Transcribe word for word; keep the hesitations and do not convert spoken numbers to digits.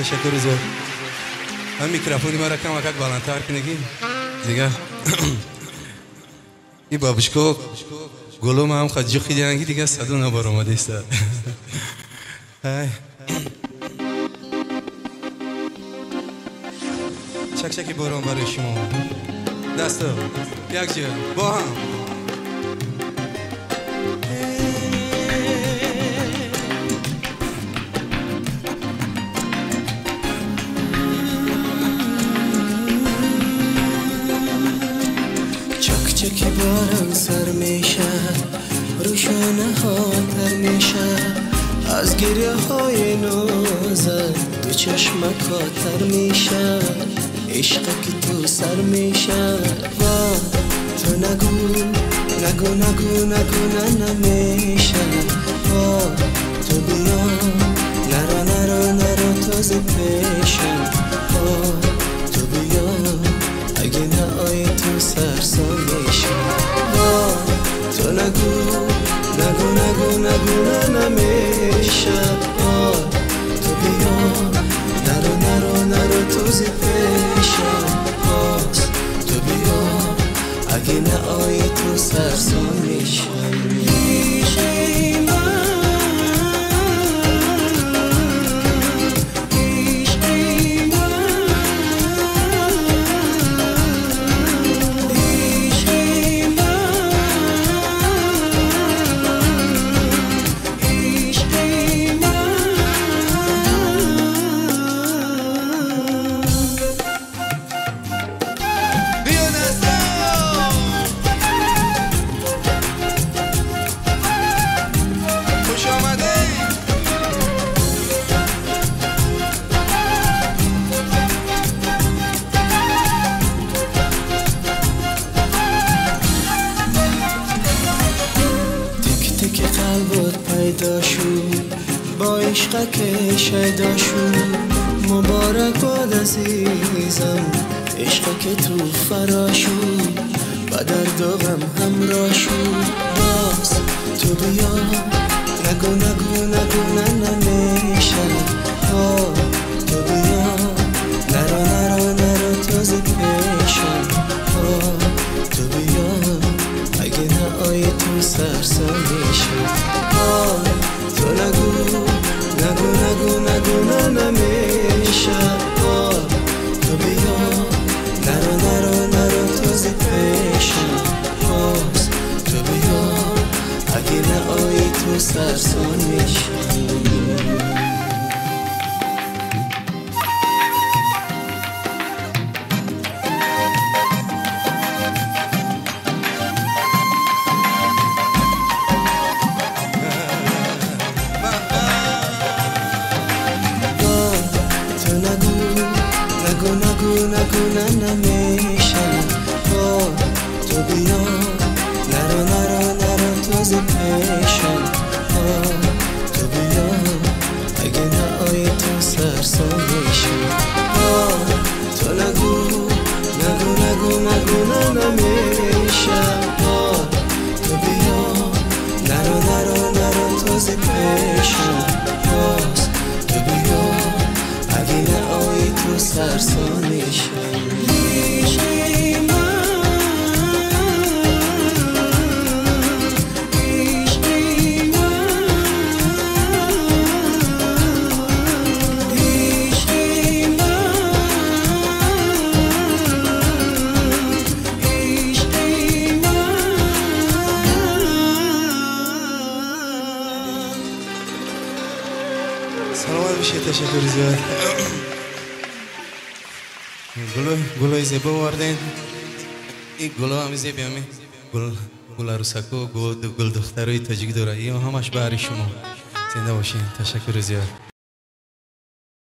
تشکر زیاد. من میکروفونی ما را کم وقت بالاتر کنگی دیگه. این بابشکو گلو ما هم خود جوخی دیانگی دیگه صدو نبار آمده است. چک چکی باران برای شما. دستا یک جا با هم. چک چکی باران سر میشه، روشانه ها تر میشه، از گریه های نازت دو چشمک ها تر میشه. عشق که تو سر میشه و تو نگو نگو نگو نگو نه نمیشه. و تو بیا نرو نرو نرو تازه پیشم. و تو بیا اگه نه آی تو سرسان میشه. و تو نگو نگو نگو نگو نه نمیشه. و تو بیا نرو نرو نرو تازه پیشم. تو بیا اگه نه آی تو سرسان میشم. پیدا شد با عشق که شیدا شد. مبارک باد عزیزم عشق که تو فرا شد و در دوغم همراه شد. باز تو بیا نگو نگو نگو نه نمیشه. تو بیا نرو نرو نرو تازه پیشم. تو بیا اگه نه آی تو سرسان میشه. تو نگو نگو نگو نگو نه نمیشه. تو بیا نرو نرو نرو تازه پیشم. تو بیا اگه نه آی تو سرسان میشه. نگو نگو نگو نه نمیشه. تو بیا نرو نرو نرو تازه پیشم. تو بیا اگه نه آی تو سرسان میشه. تو نگو نگو نگو نگو نه نمیشه. تو بیا نرو نرو نرو تازه پیشم. تو بیا اگه نه آی تو سرسان میشم. سلامت بشه. تشکر زیاد. گلو گلوی زیبا واردین. این گلو هم زیبا همی گل گل عروسکو گل گل دخترای تاجیک داره. این همش برای شما. زنده باشین. تشکر زیاد.